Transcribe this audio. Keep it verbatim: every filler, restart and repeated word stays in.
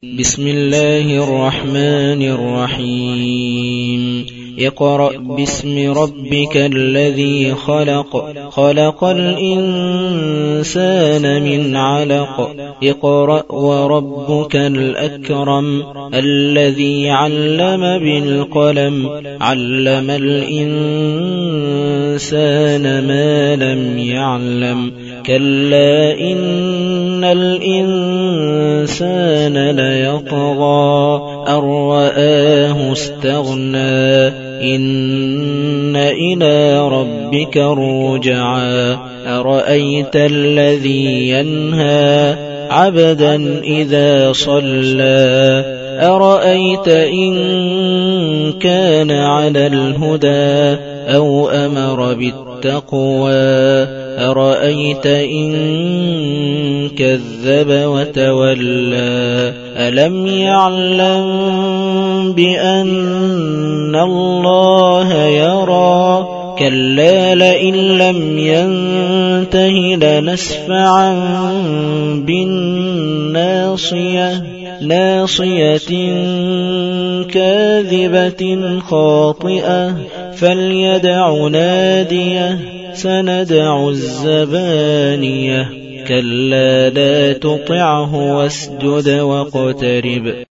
بسم الله الرحمن الرحيم اقرأ باسم ربك الذي خلق خلق الإنسان من علق اقرأ وربك الأكرم الذي علم بالقلم علم الإنسان ما لم يعلم كلا إن الإنسان ليطغى أن رآه استغنى إن إلى ربك الرجعى أرأيت الذي ينهى عبدا إذا صلى أرأيت إن كان على الهدى أو أمر بالتقوى أرأيت إن كذب وتولى ألم يعلم بأن الله يرى كلا لئن لم ينته لنسفعا بالناصية ناصية كاذبة خاطئة فليدع ناديه سندع الزبانية كلا لا تطعه واسجد واقترب